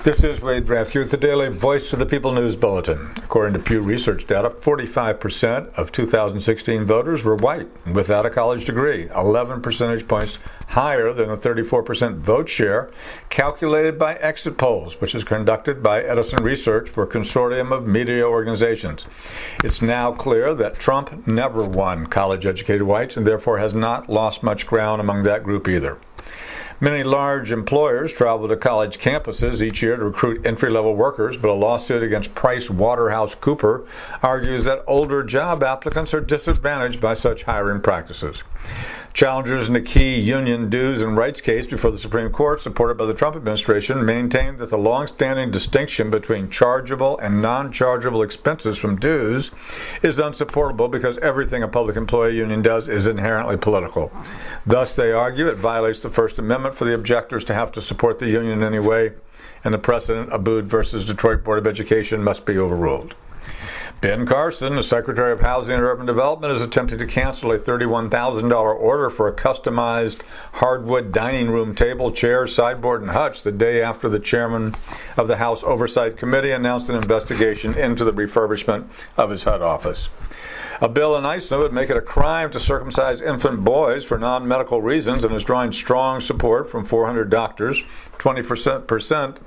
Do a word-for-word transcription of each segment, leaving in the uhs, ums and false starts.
This is Wade Rathke with the Daily Voice of the People News Bulletin. According to Pew Research data, forty-five percent of two thousand sixteen voters were white without a college degree, eleven percentage points higher than the thirty-four percent vote share calculated by exit polls, which is conducted by Edison Research for a consortium of media organizations. It's now clear that Trump never won college-educated whites and therefore has not lost much ground among that group either. Many large employers travel to college campuses each year to recruit entry-level workers, but a lawsuit against Price Waterhouse Cooper argues that older job applicants are disadvantaged by such hiring practices. Challengers in the key union dues and rights case before the Supreme Court, supported by the Trump administration, maintained that the long-standing distinction between chargeable and non-chargeable expenses from dues is unsupportable because everything a public employee union does is inherently political. Thus, they argue, it violates the First Amendment for the objectors to have to support the union in any way, and the precedent of Abood versus Detroit Board of Education must be overruled. Ben Carson, the Secretary of Housing and Urban Development, is attempting to cancel a thirty-one thousand dollars order for a customized hardwood dining room table, chair, sideboard, and hutch the day after the chairman of the House Oversight Committee announced an investigation into the refurbishment of his H U D office. A bill in Iceland would make it a crime to circumcise infant boys for non-medical reasons and is drawing strong support from four hundred doctors, twenty percent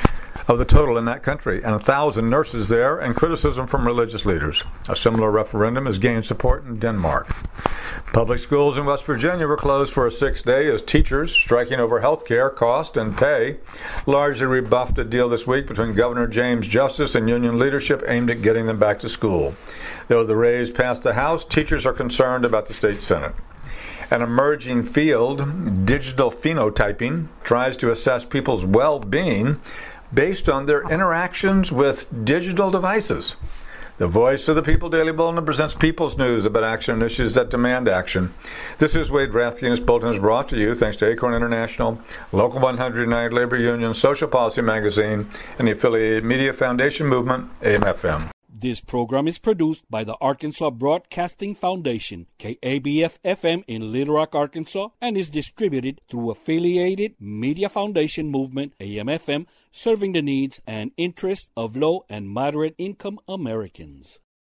of the total in that country, and one thousand nurses there, and criticism from religious leaders. A similar referendum has gained support in Denmark. Public schools in West Virginia were closed for a sixth day as teachers, striking over health care, cost, and pay, largely rebuffed a deal this week between Governor James Justice and union leadership aimed at getting them back to school. Though the raise passed the House, teachers are concerned about the state Senate. An emerging field, digital phenotyping, tries to assess people's well-being based on their interactions with digital devices. The Voice of the People Daily Bulletin presents people's news about action and issues that demand action. This is Wade Rathke, and this bulletin is brought to you thanks to Acorn International, Local one hundred United Labor Union, Social Policy Magazine, and the affiliated Media Foundation Movement, A M F M. This program is produced by the Arkansas Broadcasting Foundation, K A B F F M in Little Rock, Arkansas, and is distributed through affiliated Media Foundation Movement, A M F M, serving the needs and interests of low and moderate income Americans.